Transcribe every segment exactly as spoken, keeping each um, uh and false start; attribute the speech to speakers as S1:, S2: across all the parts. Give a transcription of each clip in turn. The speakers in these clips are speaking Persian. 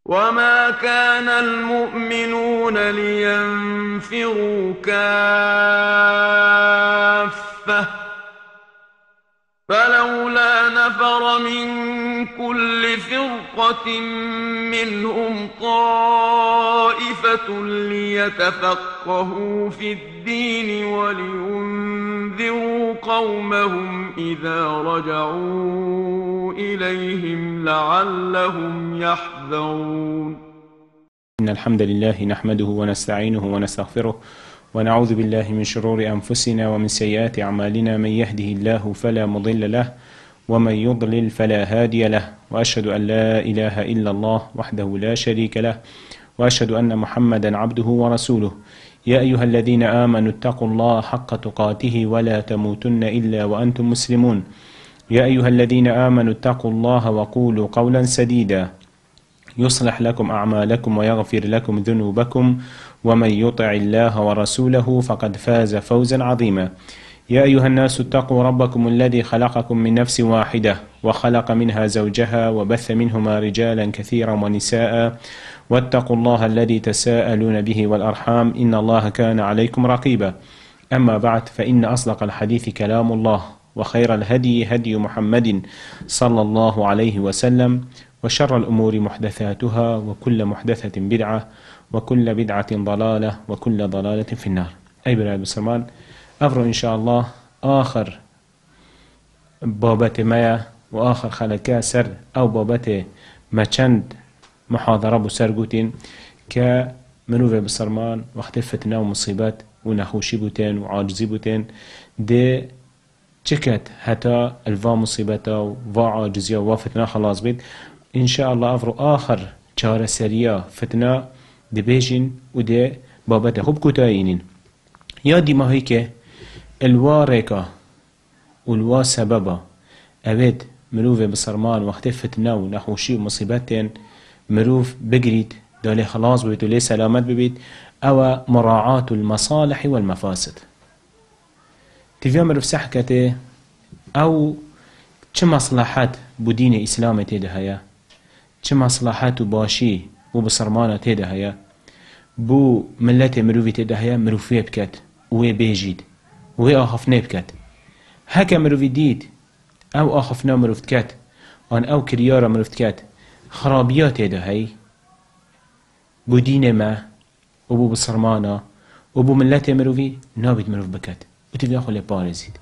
S1: وما كان المؤمنون لينفروا كافة فلولا نفر من كل فرقة منهم طائفة ليتفقهوا في الدين ولينذروا قومهم إذا رجعوا إليهم لعلهم يحذرون.
S2: إن الحمد لله نحمده ونستعينه ونستغفره ونعوذ بالله من شرور أنفسنا ومن سيئات أعمالنا. من يهده الله فلا مضل له ومن يضلل فلا هادي له، وأشهد أن لا إله إلا الله وحده لا شريك له، وأشهد أن محمدا عبده ورسوله. يا أيها الذين آمنوا اتقوا الله حق تقاته ولا تموتن إلا وأنتم مسلمون. يا أيها الذين آمنوا اتقوا الله وقولوا قولا سديدا يصلح لكم أعمالكم ويغفر لكم ذنوبكم، ومن يطع الله ورسوله فقد فاز فوزا عظيما. يا أيها الناس اتقوا ربكم الذي خلقكم من نفس واحدة وخلق منها زوجها وبث منهما رجالا كثيرا ونساء، واتقوا الله الذي تساءلون به والأرحام إن الله كان عليكم رقيبا. أما بعد، فإن أصدق الحديث كلام الله، وخير الهدي هدي محمد صلى الله عليه وسلم، وشر الأمور محدثاتها، وكل محدثة بدعة، وكل بدعة ضلالة، وكل ضلالة في النار. أي براد بسرمان أفرو إن شاء الله آخر بابت مايا وآخر خلقا سر أو بابت ما چند محاضرة بسر قوتين كمنوفي بسرمان وقت فتنة ومصيبات ونخوشي بوتين وعاجزي بوتين دي چكت حتى الفا مصيبتا وفا عاجزية وفا فتنة خلاص بيت. إن شاء الله أفرو آخر چار سريا فتنة دي بيجين ودي بابت خوب كتاينين يا دي ما هيك الوا ريكا والوا سببا أبد مروف بصرمان وقت فتنة ونخوشي ومصيبتين مروف بقريد دولي خلاص ببيت ولي سلامت ببيت أو مراعاة المصالح والمفاسد. تفيا مروف سحكته أو چه مصلحات بدين إسلام تيده هيا، چه مصلحات باشي وبصرمانة تيده هيا، بو ملت مروفي تيده هيا مروفي بكت وي بيجيد وي آخفنه بكت. هكا مروفي ديد أو آخفنا مروفت كت آن أو كريارة مروفت كت خرابيات تيده هي بو دين ما وبو بصرمانة وبو ملت مروفي نابد مروف بكت وتفيا خلي بارزيد.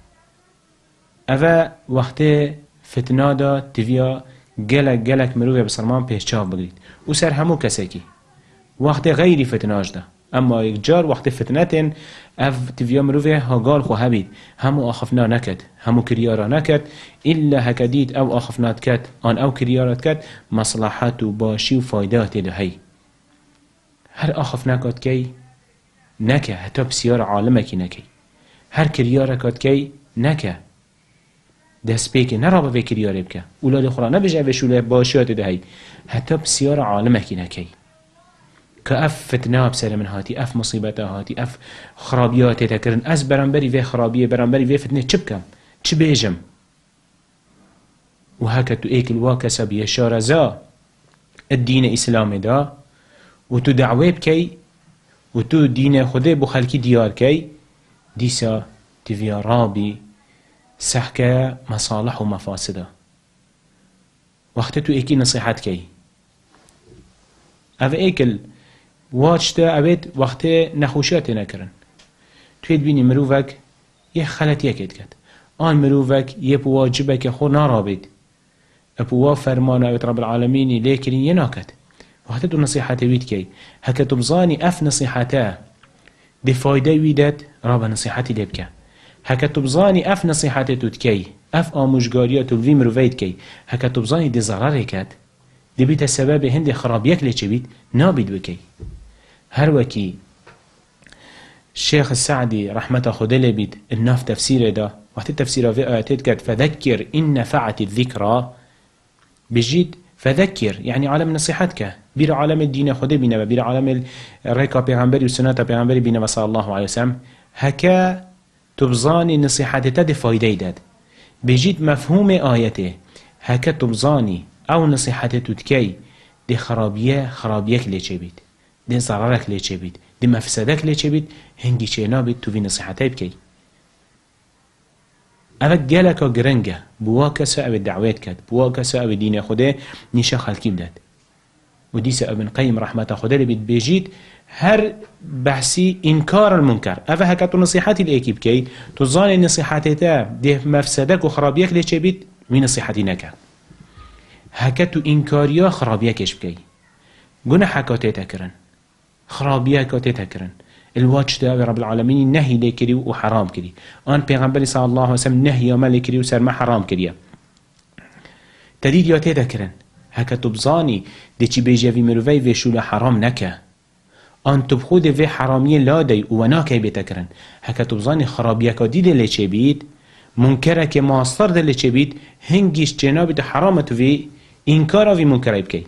S2: اوه وقت فتنه دا تفيا گلک گلک مروفی بسرمان پیش چاو بگرید و سر همو کسی که وقت غیری فتناش ده، اما یک جار وقت فتنتن اف تفيا مروفي هاقال خو هبید همو آخفنا نکد همو کریارا نکد إلا هكديد او آخفنات کد آن او کریارات کد مصلحات و باشی و فایدات ده هی هر آخفنا کد کی نکه حتی بسیار عالمه کی نکی هر کریارا کد کی نکه دست پیک نرابه به کریاره بکه اولاد خورا نبجه به شوله باشیات دهی حتی بسیار عالمه کی نکی که اف فتنه بسر من هاتی اف مصیبت هاتی اف خرابیات تکرن از برانبری و خرابیه برانبری و فتنه چه بکم چه بیجم و هکا تو ایک الواکسا بیشار زا الدین اسلام دا و تو دعوه بکی و تو دین خوده بخلکی دیار کی دیسا تیویا رابی سحكا مصالح ومفاسده وقت تو ايكي نصيحات كي اف ايكل واجتا ابيت وقت نخوشات نكرن تويد بيني مروفك يه خلت يكيد كد آن مروفك يبو واجبك خو نارابيد ابو فرمان ابيت رب العالمين ليكرين يناكد وقت تو نصيحات ويد كي هكا تبزاني اف نصيحاته دي فايده ويدت رابا نصيحاتي ليبكا هكا تبزاني اف نصيحاتي تتكي اف آموشگاريات الوي مروفيد كي هكا تبزاني دي ضرر كات دي بيت السبب هندي خرابيك ليش بيت نابد بكي هر وكي الشيخ السعدي رحمة خدله بيت الناف تفسيره ده وقت التفسير في آياتيت كات فذكر إن نفعت الذكرى بجيت فذكر يعني عالم نصيحتك بير عالم الدين خده بينا بير عالم الريكا بيغمبري والسنة بيغمبري بينا صلى الله عليه وسلم هكا تبزاني نصيحتي تدي فايده داد بجيت مفهوم آيته هكا تبزاني او نصيحتي تتكي دی خرابیه خرابیه کلی چه بید دی ضرره کلی چه بید دی مفسده کلی چه بید هنگی چه نابید تو وی نصیحته بکی اوه گلکا گرنگه بوا کسا او دعویت کد بوا کسا او دین خوده نیشه خلکی بدد و دیسه ابن قیم رحمت خوده لبید بیجید هر بحثی انکار المنکر اوه هکا تو نصیحتی لیکی بکی تو ظان نصیحتی تا ده مفسدک و خرابیک لی چه بید وی نصیحتی نکر هکا تو انکاریا خرابیکش بکی گونه حکاتی تکرن خرابیکاتی تکرن الواج ده رب العالمين نهي لي كري وحرام كري ان پیغمبر صلى الله عليه وسلم نهي ما لي كري وسر ما حرام كري تديد يا تذكرن هكا تبزاني دي چي بيجي في مروي في شو حرام نكا ان تبخود في حراميه لا دي وانا كي بتكرن هكا تبزاني خرابيك دي لي چي بيد منكره كي ماستر دي لي چي بيد هنگيش جناب ده حرامت في انكار في منكر يبكي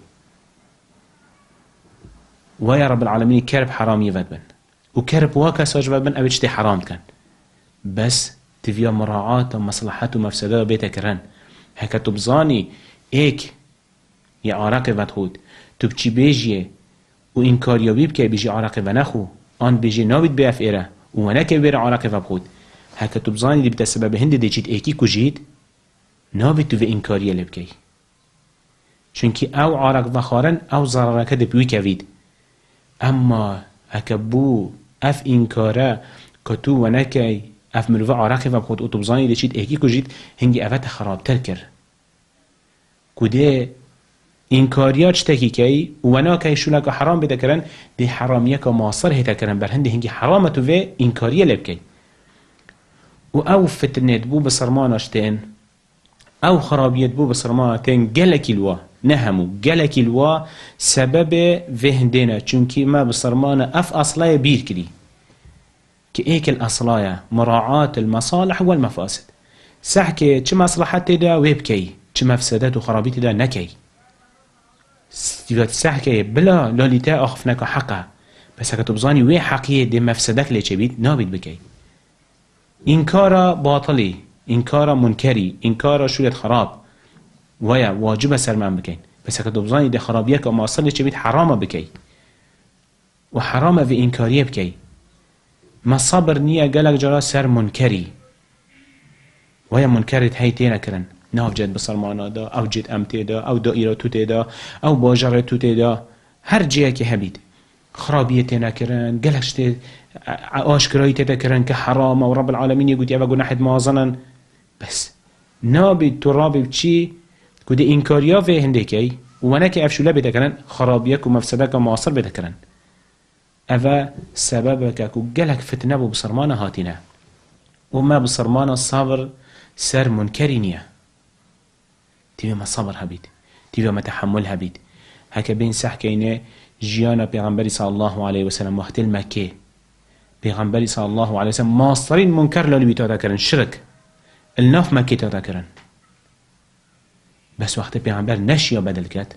S2: ويا رب العالمين كرب حراميه ودبن وكرب واكا ساجوا بن أبيش تي حرام كان بس تفيا مراعاة ومصلحات ومفسدات بيتا كران هكا تبزاني ايك يا عراق ودخود تبچي بيجي وإنكار يبي بكي بيجي عراق ونخو آن بيجي نابد بيف إيره ونكي بير عراق وبخود هكا تبزاني دي بتا سبب هند دي جيت ايكي كجيت نابد تو في إنكار يلي بكي چونكي او عراق وخارن او ضررك دي بيوي كويد اما هكا بو اف انكارا كتو ونكي اف مروفا عراقي وبخود اتوبزاني دي چيت ايكي كجيت هنگي افت خراب تركر كده انكاريات شتاكي كي وناكي شولك حرام بتكرن دي حراميك ماصر هي تكرن برهند هنگي حرامتو في انكارية لبكي و او فتنت بو بصرمانشتين او خرابيت بو بصرمانتين جلكي الوا نهمو جلكي الوا سبب فهندنا چونكي ما بصرمانه اف اصلايا بير كري كايك الاصلايا مراعاة المصالح والمفاسد سحكي چه مصلحات دا ويبكي چه مفسدات وخرابيت دا نكي سحكي بلا لاليتا اخفناك حقا بس هكا تبزاني وي حقية دي مفسدك لي چبيت نابد بكي انكارا باطلي انكارا منكري انكارا شولت خراب ويا واجب سرمان بكين بس هكا تبزاني دي خرابيك وما أصلي چبيت حرامة بكي وحرامة في إنكارية بكي ما صبر نية قالك جرا سر منكري ويا منكرت هاي تينا كرن ناف جد بصرمانا دا أو جد أمتي دا أو دائرة توتي دا أو باجرة توتي دا هر جيه كي هبيد خرابية تينا كرن قالك شتي آشكراي تينا كرن كحرامة ورب العالمين يقول يبقى نحد مازنا بس نابد ترابي بچي كده إنكاريا في هندكي ونكي أفشولا بتكرن خرابيك ومفسدك ومعاصر بتكرن أفا سببك كو جلك فتنة بصرمانة هاتنا وما بصرمانة الصبر سر منكرينيا تبي ما صبر هبيد تبي ما تحمل هبيد هكا بين سحكينا جيانا بيغمبري صلى الله عليه وسلم وقت المكي بيغمبري صلى الله عليه وسلم ماصرين منكر لولي بيتذكرن شرك الناف مكي تذكرن بس وقت پیغمبر نشیا بدل کرد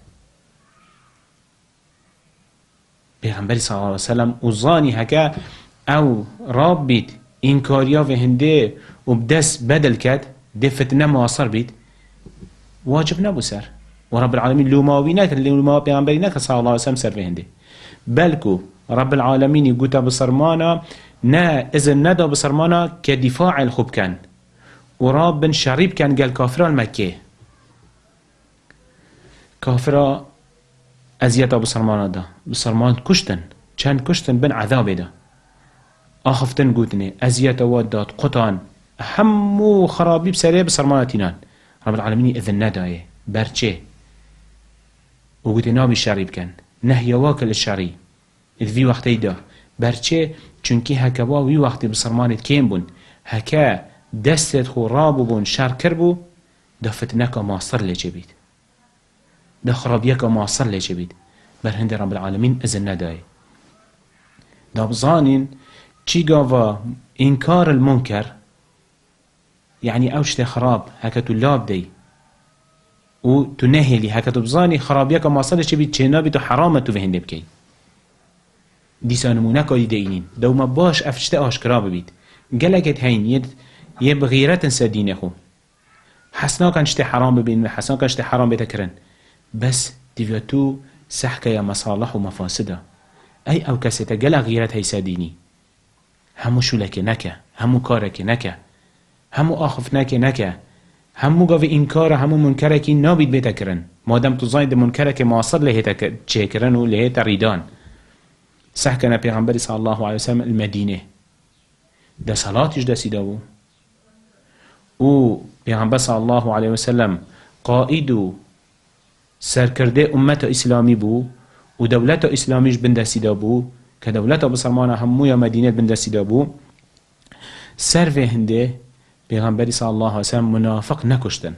S2: پیغمبر صلی الله علیه وسلم وزانی هکا او راب بید انکاریا و هنده و بدس بدل کرد ده فتنه معاصر بید واجب نبو سر و رب العالمین لوماوی نکرد لوماوی پیغمبری نکرد صلی الله علیه وسلم سر و هنده بلکو رب العالمین يقول بصرمانا نا اذن ندا بصرمانا كدفاع الخب كان وراب بن شريب كان قال كافر المكي كافر ازيتا بصرمانا دا بصرمان كشتن چند كشتن بن عذاب دا آخفتن قوتني ازيتا ودات قطان همو خرابي بسرية بصرمانا تينان رب العالمين اذن ندايه برچه وقوتي نابي شريب كان نهي واكل الشري إذ في وقتي دا برچه چونكي هكوا وي وقتي بصرمانت كين بون هكا دستت خو رابو بون شر كربو دا فتنكا ماصر لجبيت دا خرابيكا ماصر لجبيت برهند رب العالمين اذن ندايه دا بظانين چي قاوا انكار المنكر يعني اوشت خراب هكا تلاب دي و تنهلي هكا تبزاني خرابيكا ماصر لجبيت چه نابتو حرامتو فهنده بكي دیسا نمونکا دیده اینین دوما باش افشته آشکرا ببید گلکت هین ید یه بغیرت سدینه خو حسنا کنشته حرام ببین و حسنا کنشته حرام بیتا کرن بس دیویا تو سحكة يا مصالح ومفاسدة أي أو كسيتا قلع غيرت هيسا ديني همو شولك نكا همو كارك نكا همو آخف نكا نكا همو قاوه إنكار همو منكرك نابد بيتا كرن مادام تزايد منكرك معاصر لهيتا تشكرن ولهيتا ريدان سحكنا پیغمبر صلى الله عليه وسلم المدينة ده صلاتش ده سيداو و پیغمبر صلى الله عليه وسلم قائد سرکرده امت اسلامی بو و دولت اسلامیش بندسیده بو که دولت بسرمان هموی مدینه بندسیده بو سر و هنده پیغمبری صلی الله علیه وسلم منافق نکشتن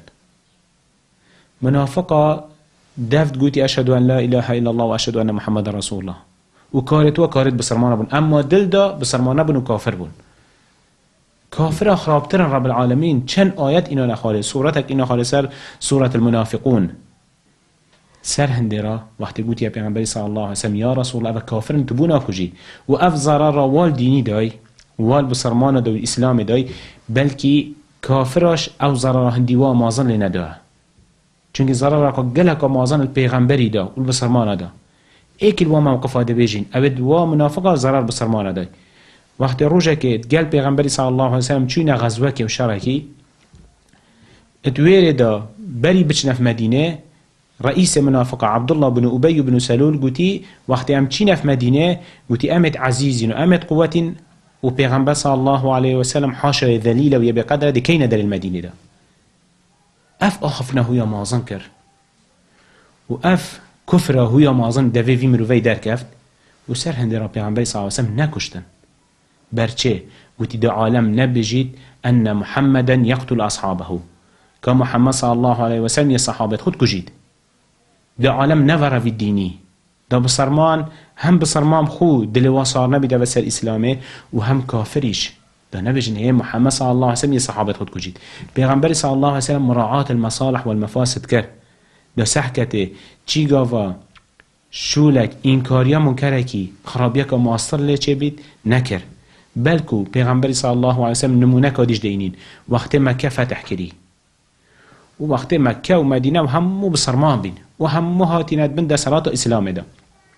S2: منافقا دفت گوتی اشهد ان لا اله الا الله و اشهد ان محمد رسول الله و کارت و کارت بسرمان بون اما دل دا بسرمان بون و کافر بون كافر خرابتر رب العالمين چند آيات إنا نخاله سورتك إنا خاله سر سورة المنافقون سر هندرا وقت قلت يا پیغمبر صلى الله عليه وسلم يا رسول الله كافر انتبونا كجي وأف ضرر وال ديني داي وال بسرمان داي إسلام داي بلكي كافرش أو ضرر هنديوا مازن لنا دا چونك ضرر قلق مازن البيغمبري دا والبسرمان دا ايكل وموقفا دا بيجين أبد ومنافقا ضرر بسرمان دا وقت روجه که گل پیغمبری صلی الله علیه وسلم چونه غزوه که و شرکی اتویره دا بری بچنف مدینه رئیس منافق عبدالله بن ابی بن سلول گوتی وقت ام چینف مدینه گوتی امت عزیزین و امت قوتین و پیغمبر صلی الله علیه وسلم حاشر ذلیل و یبی قدر دکین در المدینه دا اف آخفنه هویا مازن کر و اف کفره هویا مازن دوی وی مروی در کفت و سر هنده را پیغمبر صلی الله علیه وسلم نکشتن برچه وتي دا عالم نبجيت أن محمدا يقتل أصحابه كمحمد صلى الله عليه وسلم يصحابت خود كجيد دا عالم نفر في الديني دا بصرمان هم بصرمان خو دلوا صار نبي دا بسر إسلامي وهم كافريش دا نبجن هي محمد صلى الله عليه وسلم يصحابت خود كجيد بيغمبر صلى الله عليه وسلم مراعاة المصالح والمفاسد كر دا سحكته چي غاوا شولك إنكاريا منكركي خرابيك مؤثر لچه بيت نكر بلکو پیغمبر صلی الله علیه وسلم نمونه کادیش دینین وقت مکه فتح کردی و وقت مکه و مدینه و همو بسرمان بین و همو هاتینت بین در صلاة اسلام ده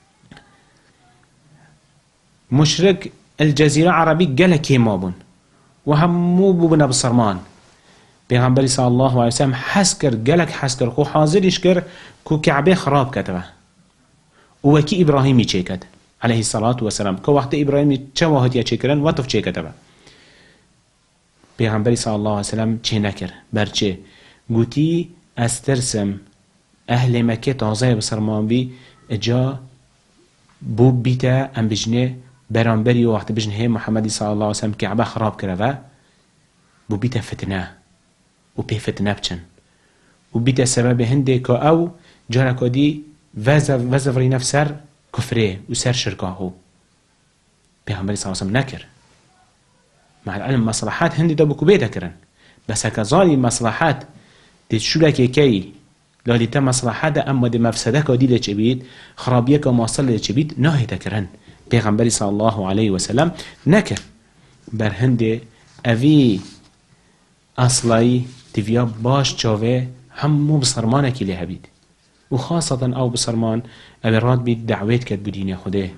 S2: مشرک الجزیره عربی گله کیما بون و همو بوبنا بسرمان پیغمبر صلی الله علیه وسلم حس کر گلک حس کر خو حاضرش کر کو کعبه خراب کتبه و وکی ابراهیمی چه کد عليه الصلاة والسلام كو وقت إبراهيم چواهد يا چكرن وطف چه كتبه پیغمبر صلى الله عليه وسلم چه نكر برچه گوتي استرسم أهل مكة تازه بسرمان بي اجا بوب بيتا ام بجنه برانبري وقت بجنه محمد صلى الله عليه وسلم كعبه خراب كرفه بوب بيتا فتنه و بي فتنه بچن و بيتا سبب هنده كو او جاركو دي وزف وزفري نفسر كفره وسر شركاهو پیغمبر صلى الله عليه وسلم نكر مع العلم مصلحات هندي دابو كبيتا كرن بس هكا ظالي مصلحات دي شولك كي لا دي تا مصلحات اما دي مفسدك دي لچ بيت خرابيك ومواصل لچ بيت ناهي تكرن پیغمبر صلى الله عليه وسلم نكر بر هندي اوي اصلاي تيفيا باش چاوه همو بسرمانكي لها بيت وخاصة أو بسرمان أبي راد بيت دعوات كد بدين خده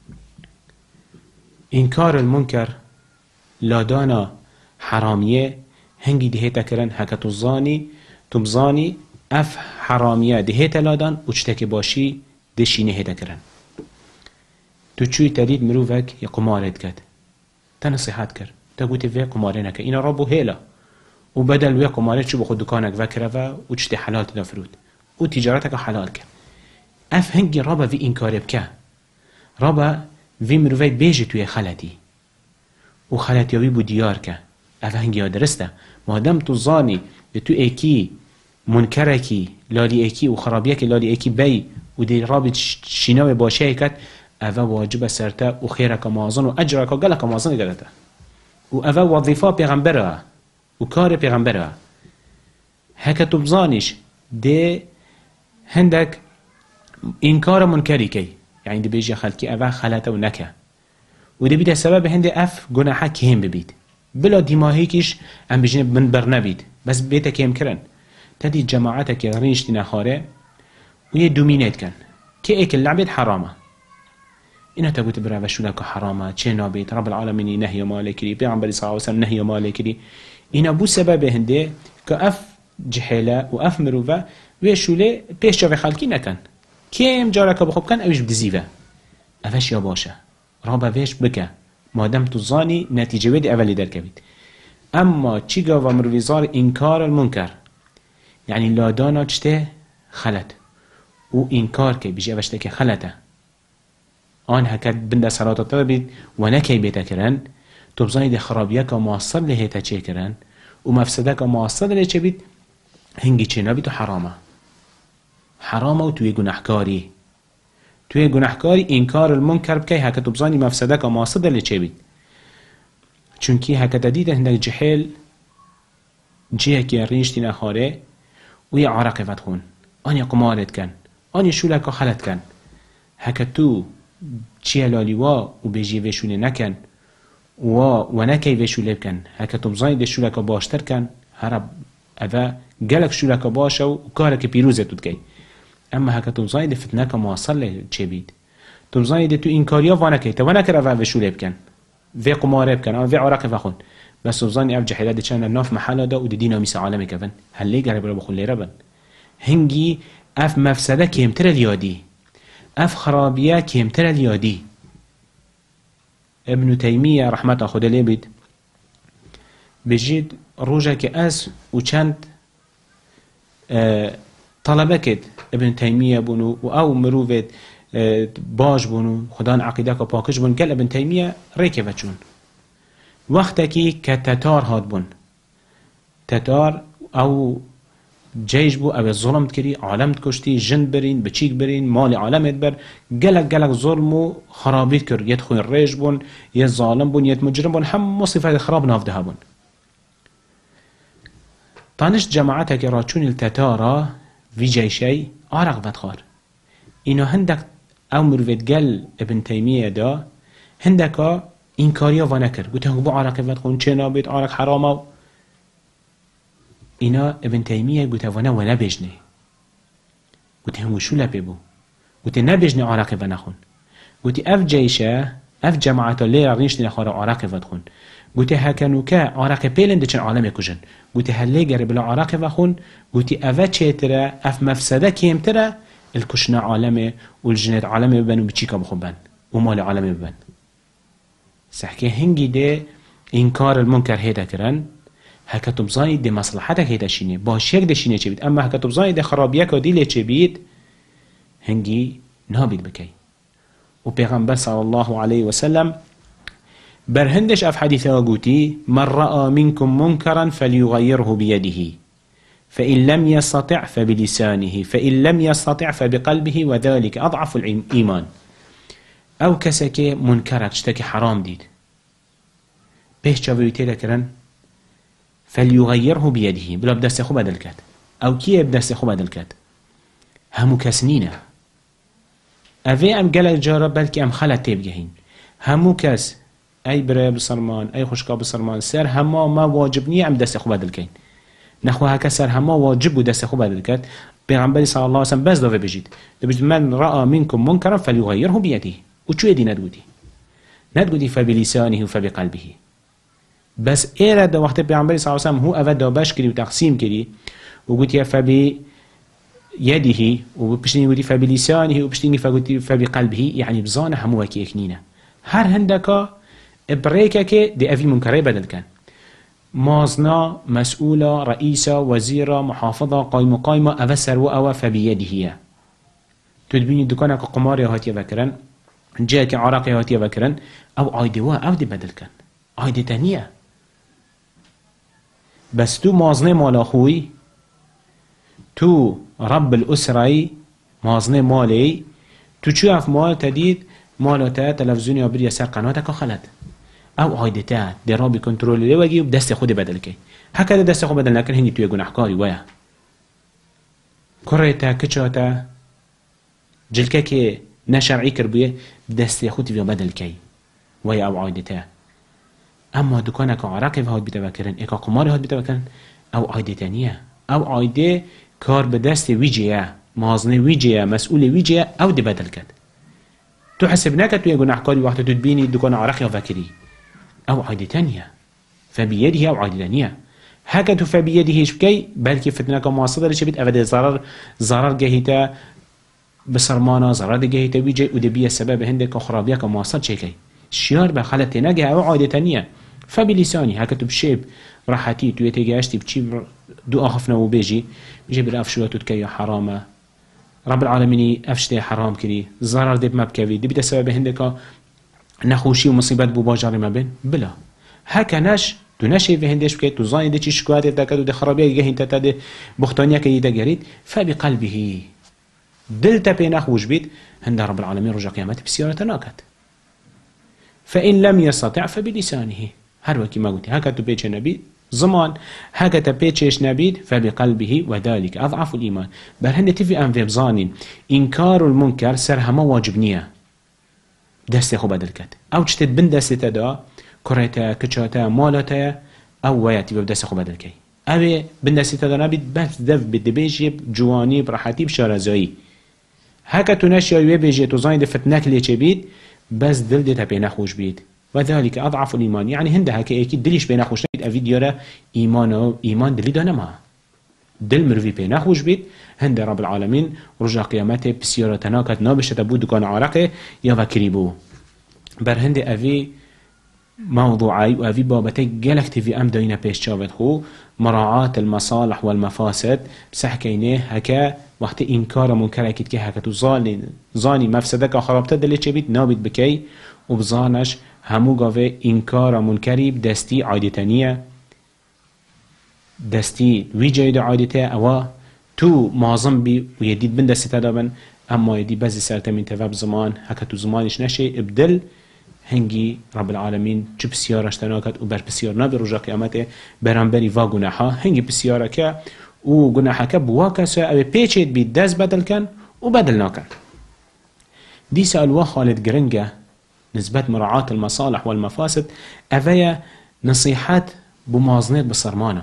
S2: إنكار المنكر لادانا حرامية هنگي دهيتا كرن هكا تزاني تبزاني أف حرامية دهيتا لادان وچتك باشي دشيني هيتا كرن تو چوي تريد مروفك يقمارت كد تنصيحات كر تقوتي في قمارينك إنا ربو هيلا وبدل وي قمارت شو بخد دكانك وكرفا وچتي حلال تدفرود و تجارتك حلال كه اف هنگي رابا في انكار بكه رابا في مروفي بيجي توي خلتي و خلتي وي بو ديار كه اف هنگي درسته مادام تو زاني تو ايكي منكركي لالي ايكي و خرابيكي لالي ايكي بي و دي رابط شيناوي باشي كت اف واجب سرته و خيرك مازن و اجرك قالك مازن قالته و اف وظيفه پیغمبره و کار پیغمبره هكا تبزانيش دي هندك إنكار منكري كي يعني دي بيجي خلقي أفا خلته ونكا ودي بيده سبب هندي أف جناحة كهم ببيت بلا دماهيكيش أم بجنب من برنبيت بس بيته كهم كرن تدي جماعتك يغرينش تنخاره ويه دومينات كان که ایک اللعبت حرامه اینا تا گوت برای وشولک حرامه چه نابید رب العالمین نهی مالی کری پیغمبری صلی اللہ علیہ وسلم نهی مالی کری اینا بو سبب هنده که اف جحیله و اف مروفه و شوله پیش جاوه خلکی نکن کیم جارکا بخوب کن اوش بدزیوه اوش یا باشه رابا ویش بکه مادم تو زانی نتیجه وید اولی در کبید اما چی گاوا مرویزار انکار المنکر یعنی لادانا چته خلط و انکار که بیجه اوشته که خلطه آن هکت بنده سراتتا بید و نکی بیتا کرن تو بزانی ده خرابیه که معصر لحیتا چه کرن و مفسده که معصر لحیتا چه بید هنگی چه نبید و حرامه حرامه و توی گناهکاری توی گناهکاری انکار المنکر بکی هکت تو بزانی مفسده که معصر لحیتا چه بید چونکی هکت دیده هندک جحیل جیه که رینشتی نخاره و یه عرق فتخون آنی قمارت کن آنی شولک خلط کن هکت تو چیه لالیوا و بیجی وشونه نکن و و نکی وشوله بکن هکت تو بزانی ده شولک باشتر کن هر اوه گلک شولک باشه و کارک پیروزه تو دکی اما هکت تو بزانی ده فتنه که مواصل چه بید تو بزانی ده تو این کاریا وانکی تا وانکر اوه وشوله بکن وی قماره بکن او وی عرق فخون بس تو بزانی اف جحیله ده چند ناف محله ده و ده دینامیس عالمی کفن هلی گره برا بخون لیره بن هنگی اف مفسده کمتر الیادی اف خرابیه کمتر الیادی ابن تیمیه رحمت خدا لی بید بجید روژه که از و چند طلبه کد ابن تیمیه بونو و او مروفت باش بونو خدان عقیده که پاکش بون کل ابن تیمیه ریکه وچون وقتی که تتار هاد بون تتار او جيش بو او ظلم تكري عالم تكشتي جند برين بچيك برين مال عالم ادبر قلق قلق ظلمو خرابيت كر يدخل الريش بون يد ظالم بون يد مجرم بون هم صفات خراب نافدها بون طانش جماعتها كراتشون التتارا في جيشي عرق فتخار إنو هندك او مروفت قل ابن تيمية دا هندكا إنكاريا ونكر قلت هنگو بو عرق فتخون چه نابد عرق حرامه اینا ابن تیمیه گوته وانا و نبجنه گوته همو شو لپه بو گوته نبجنه عراقی و نخون گوته اف جیشه اف جماعتا لیر رینشتی نخواره عراقی و دخون گوته هکنو که عراقی پیلنده چن عالم کجن گوته هلی گره بلا عراقی و خون گوته اوه چه تره اف مفسده کم تره الکشنه عالمه و الجنت عالمه ببن و بچیکا بخون بن و مال عالمه ببن سحکه هنگی ده انکار المنکر هیده کرن هکا تو بزانی ده مصلحتك هیده شینه باش یک ده شینه چه بید اما هکا تو بزانی ده خرابیک و دیله چه بید هنگی نابید بکی و پیغمبر صلی الله علیه وسلم برهندش اف حدیثه قوتي من رأى منكم منكرا فليغيره بيده فإن لم يستطع فبلسانه فإن لم يستطع فبقلبه وذلك أضعف الإيمان او کسک منکرک شتک حرام دید پیش چاوی تیره کرن فليغيره بيده بلا بدست خو بدل كات او كيه بدست خو بدل كات همو كس نينه اوه ام قلق جارة بلكي ام خلط تيبجهين همو كس اي برای بسرمان اي خوشكا بسرمان سر هما ما واجب نيه ام دست خو بدل كين نخو هكا سر هما واجب و دست خو بدل كات پیغمبر صلى الله عليه وسلم بس دافه بجید بجید من رأى منكم منكرا فليغيره بيده و چوه دي ندگودي ندگودي فبلسانه و فبقلبه بس ایره دا وقت پیغمبر صلی اللہ علیہ وسلم هو اول دا باش کری و تقسیم کری و گوتی فبی یده و بشتینی گوتی فبی لسانه و بشتینی فبی قلبه یعنی بزانه همو وکی اکنینه هر هندکا ابریکه که دی اوی منکره بدل کن مازنا مسئولا رئیسا وزیرا محافظا قایم و قایما او سر و او فبی یده تدبینی دکانه که قماری هاتی وکرن جایی که عراقی هاتی وکرن او عایده و او دی بدل کن عایده تانیه بس تو مازنه مالا خوی تو رب الاسره مازنه مالی تو چو اف مال تدید مالاتا تلفزیونی آبری سر قناتا که خلط او عایده تا درابی کنترول لی وگی و دست خود بدل که هکذا دست خود بدل نکن هنگی توی گناهکاری ویا کره تا کچا تا جلکه که نشرعی کر بویه دست خود توی بدل که ویا او عایده تا اما دکانه که عراقی هات بتوکرن اکا قماری هات بتوکرن او عایده تانیه او عایده کار به دست ویجیه مازنه ویجه مسئول ویجه او دی بدل کد تو حسب نکد تو یه گناهکاری وقت تو تبینی دکان عرق یا فکری او عایده تانیه فبيده او عایده تانیه هکه تو فبيده هیچ بکی بلکه فتنه که مواصل داره چه بید اوه ضرر ضرر گهیتا بسرمانه ضرر گهیتا ویجه و دی بیه سبب هنده که خرابیه که مواصل چه کی شیار به خلط نگه او عایده تانیه فبلسانی هکه تو بشیب راحتی تو یه اشتی بچی دو آخفنا و بیجی میجه بر افشواتو تکی حرامه رب العالمين أفشته حرام كري ضرر دب ما بكوي دي بده سبب هندك نخوشي ومصيبات بو باجر ما بين بلا هكا ناش تو نشي في هندش بكي تو زاني دي چي شكوات تاكد دي خرابيه جه انت تاد بختانيه كي دغريد فبقلبه دل تبي نخوش بيت هند رب العالمين رجع قيامته بسياره ناكت فإن لم يستطع فبلسانه هر وكي ما قلت هكا تو بيچ نبي زمان هكا تبيتشيش نبيد فبقلبه وذلك أضعف الإيمان بل هند تفي أن في بزانين إنكار المنكر سر هما واجب نية دست خو بدل كت أو تشتت بن دست دا كريتا كتشاتا مالتا أو وياتي بدست خو بدل كي أبي بن دست دا نبيد بس دف بدبيجي جواني براحتي بشارزائي هكا تنشي أيوه بيجي تزاين دفتناك ليش بيد بس دل دي تبي نخوش بيد وذلك أضعف الإيمان يعني هندها كأكيد دليش بين خوش نبيت أفيد يرى إيمان أو إيمان دلي دانا ما دل مروي بين خوش بيت هند رب العالمين رجع قيامته بسيارة تناكت نابشة تبو دكان عرقه يا وكريبو بر هند أفي موضوعي وأفي بابتي جالك تفي أم داينا بيش شاوت خو مراعاة المصالح والمفاسد بسحكينه هكا وقت إنكار منكر أكيد كي هكا تزاني زاني مفسدك خرابته دلي بيت نابت بكي وبزانش همو گاوه انکار منکری دستی عادتانیه دستی وی جاید عادته اوا تو معظم بی و یدید بند دستی تدابن اما یدی بزی سرتمین تواب زمان هکا تو زمانش نشه ابدل هنگی رب العالمین چه بسیارش تناکد و بر بسیار نبی رجا قیامته برانبری و گناحا هنگی بسیاره که و گناحا که بواکه سو او پیچید بی دست بدل کن و بدل ناکن دی سألوا خالد گرنگه نسبة مراعاة المصالح والمفاسد أفيا نصيحات بمازنات بصرمانة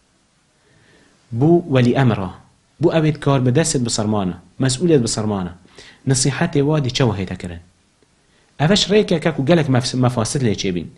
S2: بو ولي أمره بو أبيت كار بدست بصرمانة مسؤولية بصرمانة نصيحات وادي شو هي تكرن أفش ريكا كاكو قالك مفاسد ليش يبين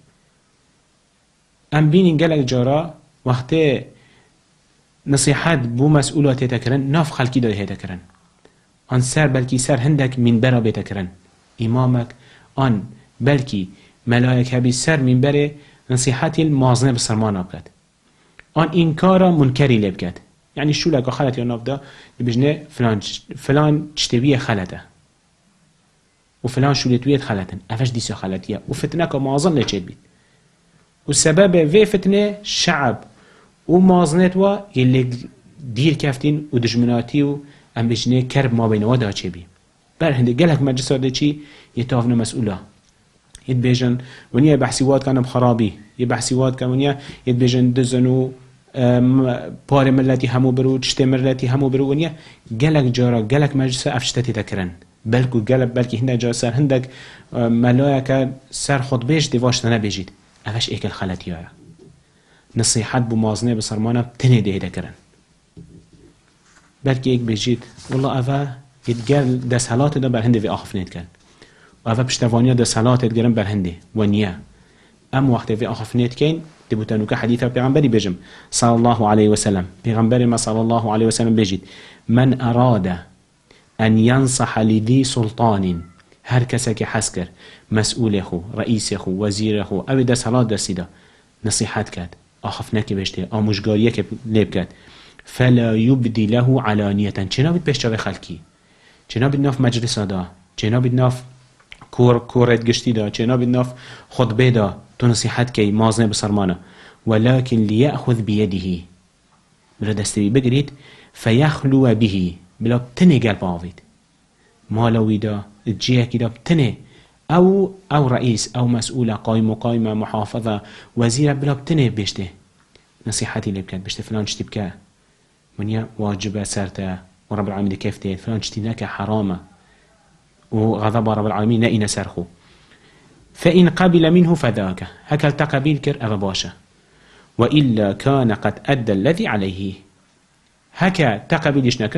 S2: أم بينين قالك جارا وقت نصيحات بو مسؤولات تكرن ناف خلقي دا هي تكرن أن سر بلكي سر هندك من برا بيتكرن إمامك آن بلکی ملائک هبی سر من بره نصیحتی المازنه بسرمانه بکد آن انکار منکری لب کد یعنی شو لکا خلط یا نافده بجنه فلان فلان چتویه خلطه و فلان شولتویت خلطن افش دیسا خلطیه و فتنه که مازن لچید بید و سبب وی فتنه شعب و مازنت و یلی دیر کفتین و دجمناتی و ام بجنه کرب ما بینه و دا چه بی بر هنده گلک مجلس ده چی يتافنا مسؤوله يتبيجن ونيا بحسيوات كانوا بخرابي يبحسيوات كانوا ونيا يتبيجن دزنو بار ملتي همو برو تشتي ملتي همو برو ونيا جالك جارا جالك مجلس أفشتتي تكرن بلكو جالك بلكي هنا جا سر هندك ملايكة سر خد بيش ديواش تنا بيجيد أفش إيك الخلات يايا نصيحات بمازنة بصرمانة تني ده تكرن بلكي إيك بيجيد والله أفا يتقال دس هلات ده بر هندي في آخف نتكن وأفا بشتفانيا دس هلات يتقرن بر هندي ونيا أم وقت في آخف نتكن تبوتانو كحديثة بيغنبري بيجم صلى الله عليه وسلم بيغنبري ما صلى الله عليه وسلم بيجيد من أراد أن ينصح لذي سلطان هر كسك حسكر مسؤوله رئيسه وزيره أو دس هلات دس ده نصيحات كات آخف نكي بيشته أو مشغاريك ليب كات فلا يبدي له علانية چنا بيت بيشتغل خلقي چنا بيت ناف مجلس دا چنا بيت ناف كور كورت گشتي دا چنا بيت ناف خطبه دا تو نصيحت كي مازنه بسرمانه ولكن ليأخذ بيده بلا دستوي بقريت فيخلو به بلا بتني قلب عافيد مالوي دا الجيه كده بتني أو أو رئيس أو مسؤولة قائمة قائمة محافظة وزيرة بلا بتني بيشته نصيحتي اللي بكات بيشته فلان شتي بكا منيا واجبة سرته ورب العالمين كيفته فلان شتي ناكا حرامة وغضب رب العالمين نائنا سرخو فإن قبل منه فذاك هكذا تقبيل كر أبا باشا وإلا كان قد أدى الذي عليه هكا تقبيلش نكر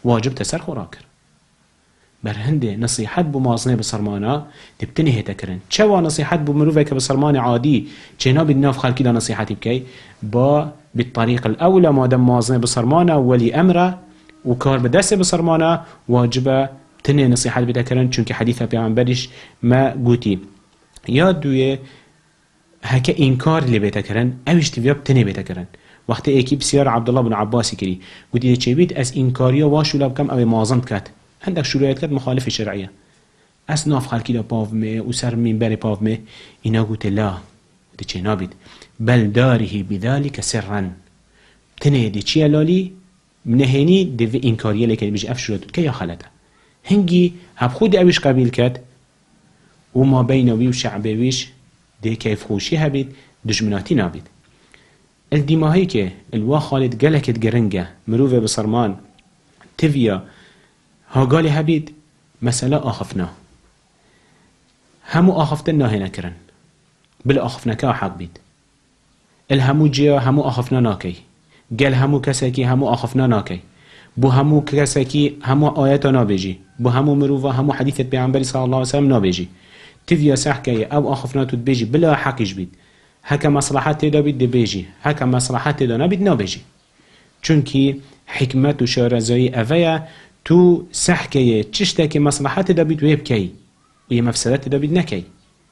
S2: واجب تسر خورا کر بر هنده نصیحت بو مازنه بسرمانا تبتنه هیتا کرن چوا نصیحت بو مروفه که بسرمان عادی چنا بید ناف خلقی دا نصیحتی بکی با بالطريق الأولى ما دام مازنه بسرمانا ولي أمره وكار بدست بسرمانا واجبه تنه نصيحات بدا كرن چونك حديثة پیغمبرش ما قوتي يا دوية هكا إنكار اللي بيتا كرن اوش تفياب تنه بيتا كرن وقت ايكي بسيار عبد الله بن عباس كري قوتي ده چه بيت از إنكاريا واشو لابكم او مازنت كات عندك شروعات كات مخالف شرعية اس ناف خلقي دا باومه وسر من باري باومه انا قوتي لا قوتي چه نابيد بل داره بذلك سرا تنه دي چيه لالي منهني دي إنكاريا لكي بيجي افشرات كي يا خالته هنگی هب خود اویش قبیل کد و ما بینوی و شعبویش ده کیف خوشی هبید دجمناتی نابید الدیماهی که الوا خالد گلکت گرنگه مروفه بسرمان تفیا هاگالی هبید مسئله آخفنا همو آخفتن ناهی نکرن بل آخفنا که حق بید الهمو جیا همو آخفنا ناکی گل همو کسی که همو آخفنا ناکی بو همو کسی همو آیت نابیجی بو همو مروفا همو حدیثت پیغمبری صلی الله علیه وسلم نابیجی تفیا سحکه او آخفناتو بیجی بلا حقیش بید هکا مصلحت دا بید بیجی هکا مصلحت دا نبید نابیجی چونکی حکمت و شارزایی اویا تو سحکه چشتا که مصلحت دا بید ویب کی و یه مفسدت دا بید نکی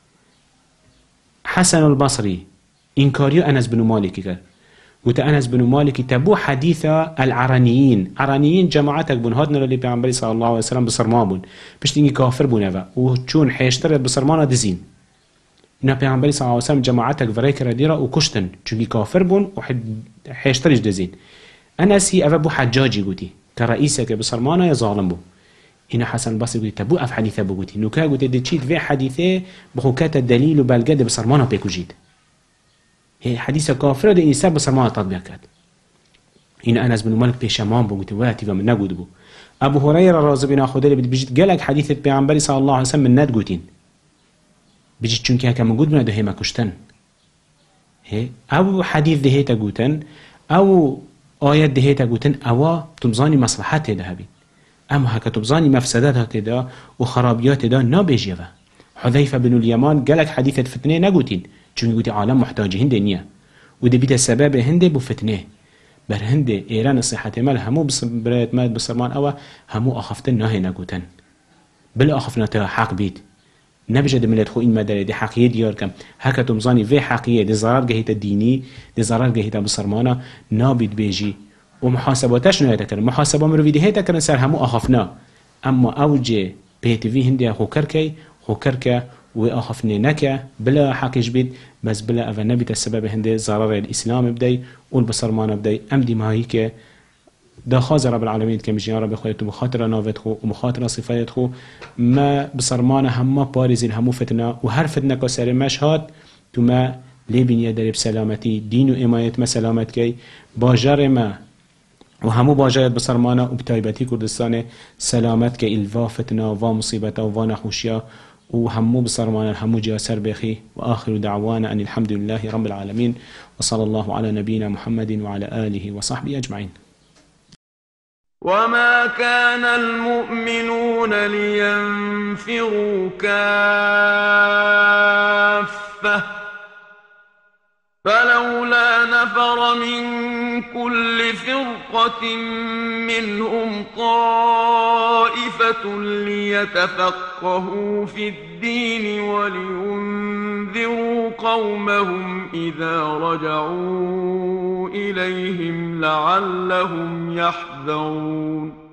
S2: حسن البصری انکاریو انس بن مالکی کرد قلت أنس بن مالك تبو حديث العرانيين عرانيين جماعتك بن هادنا للي بيعنبري صلى الله عليه وسلم بصرمان بون باش تنجي كافر بونها وچون حيشترت بصرمانه دزين إنه بيعنبري صلى الله عليه وسلم جماعتك فريك رديرة وكشتن چونكي كافر بون وحيشترش دزين أنس هي أبو حجاجي قلتي كرئيسك بصرمانه يا ظالم بو هنا حسن بصري قلت تبو أف حديثة بو قلتي نوكا قلت دي تشيت في حديثة بخوكات الدليل وبالقد بصرمانه بيكو جيد هي حديث كافر ده إنسان بسرمان تطبيق كات إن أنس بن مالك بيشمان بو قلت واتي ومن نقود بو أبو هريرة رضي بنا خده اللي بيجيت قالك حديث بيعنبري صلى الله عليه وسلم من ند قوتين بيجيت چونك هكا من قود بنا ده هما كشتن هي أو حديث ده هيتا قوتن أو آيات ده هيتا قوتن أو تبزاني مصلحات ده هبين أما هكا تبزاني مفسدات ده وخرابيات ده نابيجيوه حذيفة بن اليمان قالك حديث فتنة نقوتين چون گوتی عالم محتاج هنده نیه و ده بیت سبب هنده بو فتنه بر هنده ایران صحت مال همو برایت ماد بسرمان او همو آخفتن ناهی نگوتن بلا آخفتن تا حق بید نبجد ملت خو این مداره ده حقیه دیار کم هکا تمزانی وی حقیه ده ضرر گهیت دینی ده ضرر گهیت بسرمانا نابید بیجی و محاسباتش نهیت کرن محاسبه مروی ده هیت کرن سر همو آخفنا اما اوجه بیت وی هنده خو کرکی خو کرکه وآخفني نكا بلا حقيش بيد بس بلا أفا نبيت السبب هنده ضرر الإسلام بدي والبصرمان بدي أمدي ما هيك دا خاز رب العالمين كمجي يا رب خويتو مخاطرة نافت خو ومخاطرة صفات خو ما بصرمان هما بارزين همو فتنة وهر فتنة كسر مشهد تو ما ليبين يدري بسلامتي دين وإماية ما سلامت كي باجر ما وهمو باجرت بصرمانه وبتايبتي كردستان سلامت كي الفا فتنة وفا مصيبة وفا نخوشيا وهمو بصرمانا همو جاسر بخي وآخر دعوانا أن الحمد لله رب العالمين وصلى الله على نبينا محمد وعلى آله وصحبه أجمعين.
S1: وما كان المؤمنون لينفروا كافة فلولا نفر من كل فرقة منهم طائفة ليتفقهوا في الدين ولينذروا قومهم إذا رجعوا إليهم لعلهم يحذرون